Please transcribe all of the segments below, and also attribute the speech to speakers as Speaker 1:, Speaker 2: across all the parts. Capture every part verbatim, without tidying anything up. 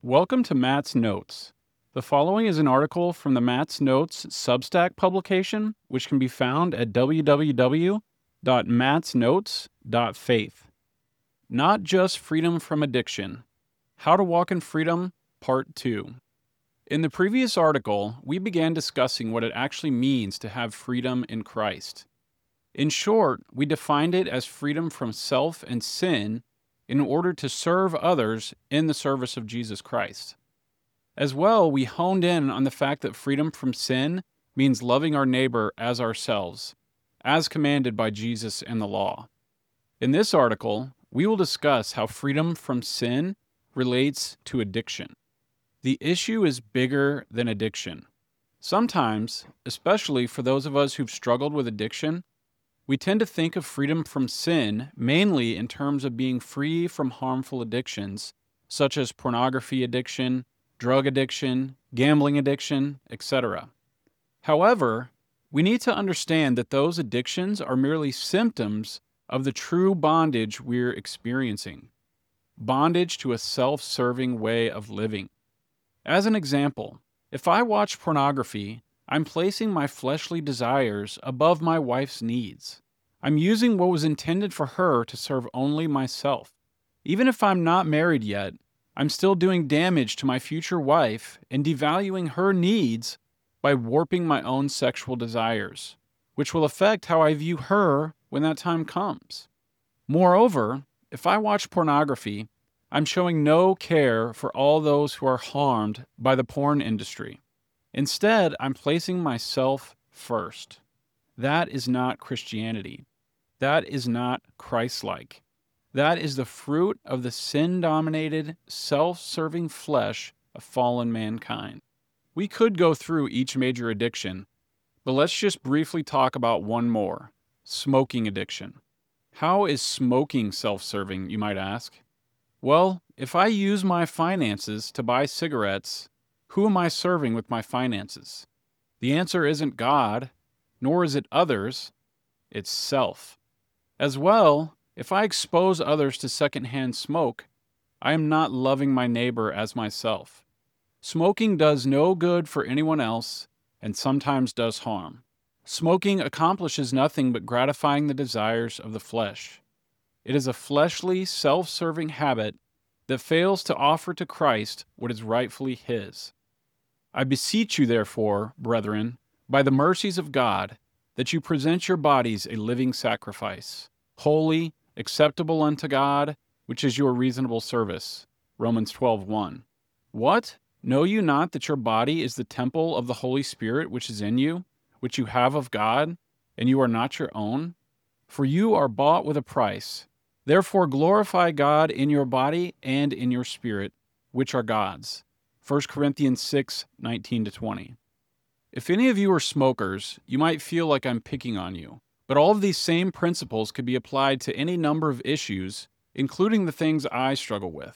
Speaker 1: Welcome to Matt's Notes. The following is an article from the Matt's Notes Substack publication, which can be found at w w w dot matts notes dot faith. Not just freedom from addiction. How to Walk in Freedom, Part two. In the previous article, we began discussing what it actually means to have freedom in Christ. In short, we defined it as freedom from self and sin in order to serve others in the service of Jesus Christ. As well, we honed in on the fact that freedom from sin means loving our neighbor as ourselves, as commanded by Jesus and the law. In this article, we will discuss how freedom from sin relates to addiction. The issue is bigger than addiction. Sometimes, especially for those of us who've struggled with addiction, we tend to think of freedom from sin mainly in terms of being free from harmful addictions, such as pornography addiction, drug addiction, gambling addiction, et cetera. However, we need to understand that those addictions are merely symptoms of the true bondage we're experiencing. Bondage to a self-serving way of living. As an example, if I watch pornography, I'm placing my fleshly desires above my wife's needs. I'm using what was intended for her to serve only myself. Even if I'm not married yet, I'm still doing damage to my future wife and devaluing her needs by warping my own sexual desires, which will affect how I view her when that time comes. Moreover, if I watch pornography, I'm showing no care for all those who are harmed by the porn industry. Instead, I'm placing myself first. That is not Christianity. That is not Christ-like. That is the fruit of the sin-dominated, self-serving flesh of fallen mankind. We could go through each major addiction, but let's just briefly talk about one more: smoking addiction. How is smoking self-serving, you might ask? Well, if I use my finances to buy cigarettes, who am I serving with my finances? The answer isn't God, nor is it others, it's self. As well, if I expose others to secondhand smoke, I am not loving my neighbor as myself. Smoking does no good for anyone else and sometimes does harm. Smoking accomplishes nothing but gratifying the desires of the flesh. It is a fleshly, self-serving habit that fails to offer to Christ what is rightfully His. I beseech you, therefore, brethren, by the mercies of God, that you present your bodies a living sacrifice, holy, acceptable unto God, which is your reasonable service. Romans twelve one. What? Know you not that your body is the temple of the Holy Spirit which is in you, which you have of God, and you are not your own? For you are bought with a price. Therefore glorify God in your body and in your spirit, which are God's. First Corinthians six nineteen to twenty. If any of you are smokers, you might feel like I'm picking on you, but all of these same principles could be applied to any number of issues, including the things I struggle with.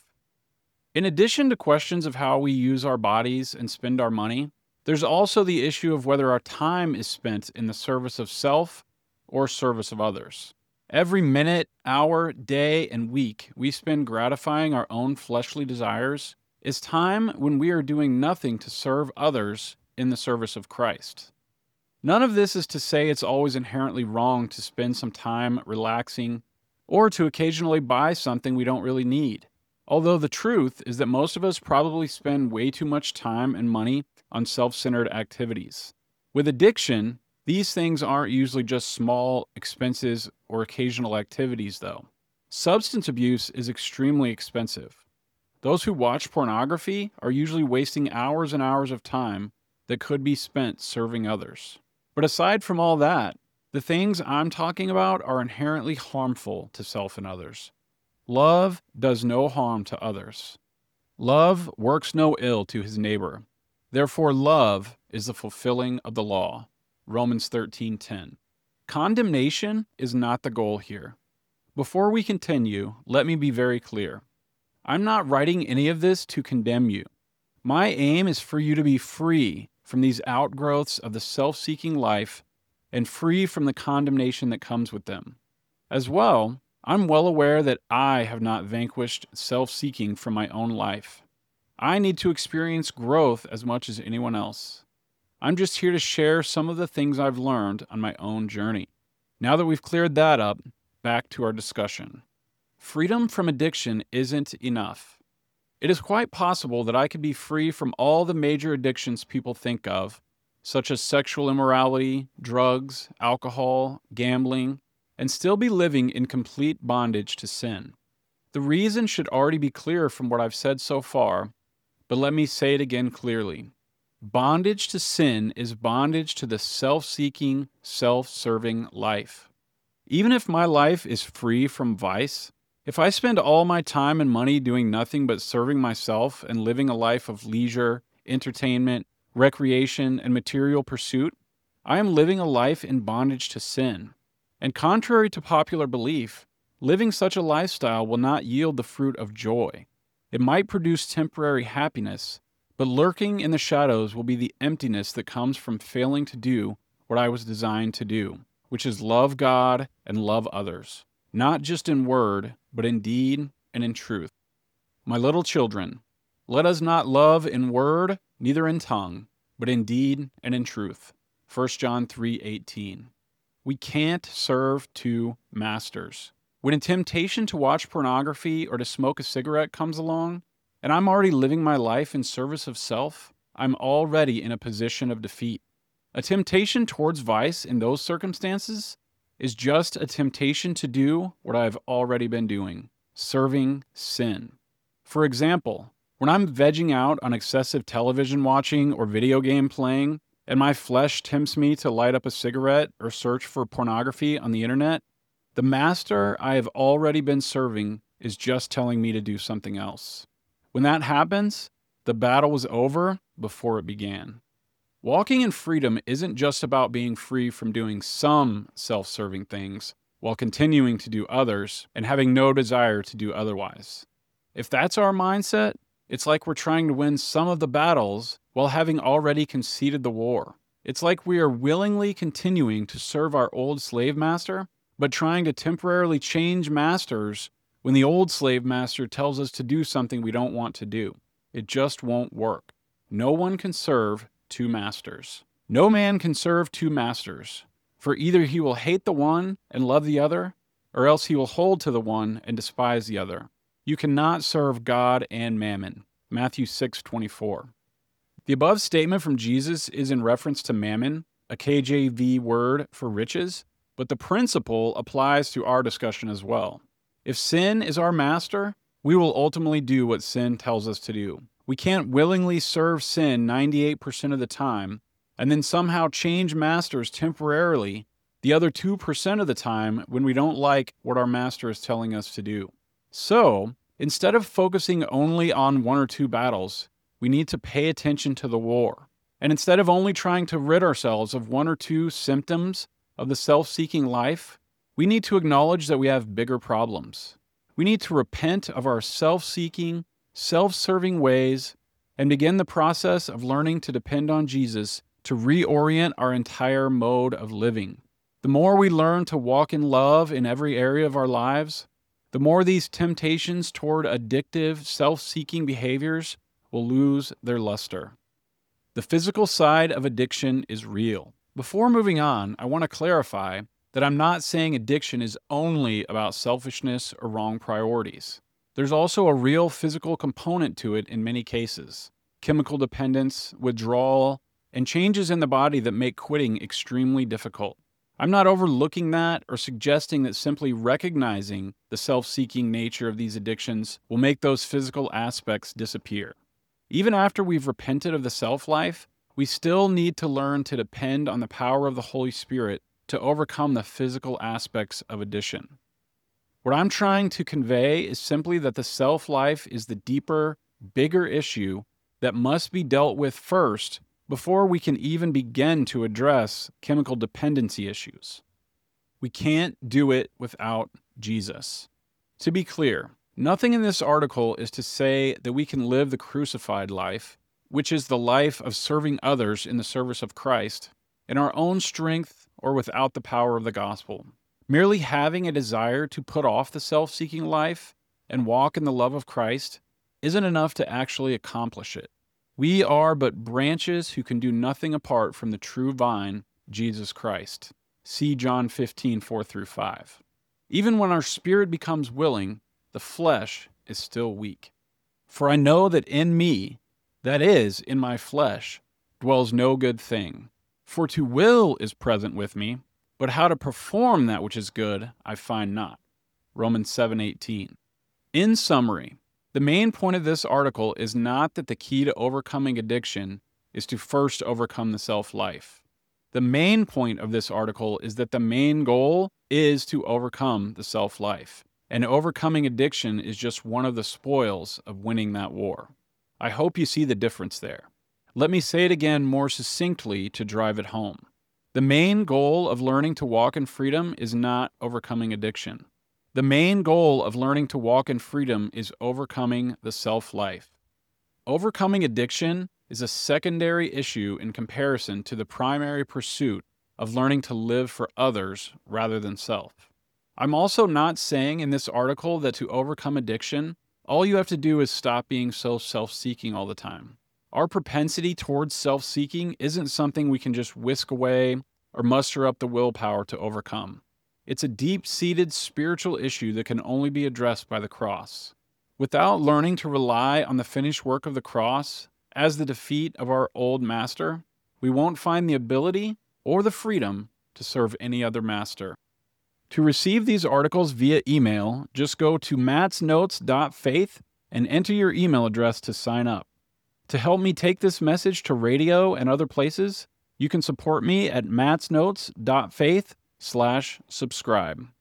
Speaker 1: In addition to questions of how we use our bodies and spend our money, there's also the issue of whether our time is spent in the service of self or service of others. Every minute, hour, day, and week we spend gratifying our own fleshly desires is time when we are doing nothing to serve others in the service of Christ. None of this is to say it's always inherently wrong to spend some time relaxing or to occasionally buy something we don't really need. Although the truth is that most of us probably spend way too much time and money on self-centered activities. With addiction, these things aren't usually just small expenses or occasional activities, though. Substance abuse is extremely expensive. Those who watch pornography are usually wasting hours and hours of time that could be spent serving others. But aside from all that, the things I'm talking about are inherently harmful to self and others. Love does no harm to others. Love works no ill to his neighbor. Therefore, love is the fulfilling of the law. Romans thirteen ten. Condemnation is not the goal here. Before we continue, let me be very clear. I'm not writing any of this to condemn you. My aim is for you to be free from these outgrowths of the self-seeking life and free from the condemnation that comes with them. As well, I'm well aware that I have not vanquished self-seeking from my own life. I need to experience growth as much as anyone else. I'm just here to share some of the things I've learned on my own journey. Now that we've cleared that up, back to our discussion. Freedom from addiction isn't enough. It is quite possible that I could be free from all the major addictions people think of, such as sexual immorality, drugs, alcohol, gambling, and still be living in complete bondage to sin. The reason should already be clear from what I've said so far, but let me say it again clearly. Bondage to sin is bondage to the self-seeking, self-serving life. Even if my life is free from vice, if I spend all my time and money doing nothing but serving myself and living a life of leisure, entertainment, recreation, and material pursuit, I am living a life in bondage to sin. And contrary to popular belief, living such a lifestyle will not yield the fruit of joy. It might produce temporary happiness, but lurking in the shadows will be the emptiness that comes from failing to do what I was designed to do, which is love God and love others, not just in word, but in deed and in truth. My little children, let us not love in word, neither in tongue, but in deed and in truth. First John three eighteen. We can't serve two masters. When a temptation to watch pornography or to smoke a cigarette comes along, and I'm already living my life in service of self, I'm already in a position of defeat. A temptation towards vice in those circumstances is just a temptation to do what I've already been doing, serving sin. For example, when I'm vegging out on excessive television watching or video game playing, and my flesh tempts me to light up a cigarette or search for pornography on the internet, the master I have already been serving is just telling me to do something else. When that happens, the battle was over before it began. Walking in freedom isn't just about being free from doing some self-serving things while continuing to do others and having no desire to do otherwise. If that's our mindset, it's like we're trying to win some of the battles while having already conceded the war. It's like we are willingly continuing to serve our old slave master, but trying to temporarily change masters when the old slave master tells us to do something we don't want to do. It just won't work. No one can serve two masters. No man can serve two masters, for either he will hate the one and love the other, or else he will hold to the one and despise the other. You cannot serve God and mammon. Matthew six twenty-four. The above statement from Jesus is in reference to mammon, a K J V word for riches, but the principle applies to our discussion as well. If sin is our master, we will ultimately do what sin tells us to do. We can't willingly serve sin ninety-eight percent of the time and then somehow change masters temporarily the other two percent of the time when we don't like what our master is telling us to do. So, instead of focusing only on one or two battles, we need to pay attention to the war. And instead of only trying to rid ourselves of one or two symptoms of the self-seeking life, we need to acknowledge that we have bigger problems. We need to repent of our self-seeking, self-serving ways and begin the process of learning to depend on Jesus to reorient our entire mode of living. The more we learn to walk in love in every area of our lives, the more these temptations toward addictive, self-seeking behaviors will lose their luster. The physical side of addiction is real. Before moving on, I want to clarify that I'm not saying addiction is only about selfishness or wrong priorities. There's also a real physical component to it in many cases. Chemical dependence, withdrawal, and changes in the body that make quitting extremely difficult. I'm not overlooking that or suggesting that simply recognizing the self-seeking nature of these addictions will make those physical aspects disappear. Even after we've repented of the self-life, we still need to learn to depend on the power of the Holy Spirit to overcome the physical aspects of addiction. What I'm trying to convey is simply that the self-life is the deeper, bigger issue that must be dealt with first before we can even begin to address chemical dependency issues. We can't do it without Jesus. To be clear, nothing in this article is to say that we can live the crucified life, which is the life of serving others in the service of Christ, in our own strength or without the power of the gospel. Merely having a desire to put off the self-seeking life and walk in the love of Christ isn't enough to actually accomplish it. We are but branches who can do nothing apart from the true vine, Jesus Christ. See John fifteen, four through five. Even when our spirit becomes willing, the flesh is still weak. For I know that in me, that is, in my flesh, dwells no good thing. For to will is present with me, but how to perform that which is good I find not. Romans seven eighteen. In summary, the main point of this article is not that the key to overcoming addiction is to first overcome the self-life. The main point of this article is that the main goal is to overcome the self-life, and overcoming addiction is just one of the spoils of winning that war. I hope you see the difference there. Let me say it again more succinctly to drive it home. The main goal of learning to walk in freedom is not overcoming addiction. The main goal of learning to walk in freedom is overcoming the self-life. Overcoming addiction is a secondary issue in comparison to the primary pursuit of learning to live for others rather than self. I'm also not saying in this article that to overcome addiction, all you have to do is stop being so self-seeking all the time. Our propensity towards self-seeking isn't something we can just whisk away or muster up the willpower to overcome. It's a deep-seated spiritual issue that can only be addressed by the cross. Without learning to rely on the finished work of the cross as the defeat of our old master, we won't find the ability or the freedom to serve any other master. To receive these articles via email, just go to mattsnotes dot faith and enter your email address to sign up. To help me take this message to radio and other places, you can support me at mattsnotes dot faith slash subscribe.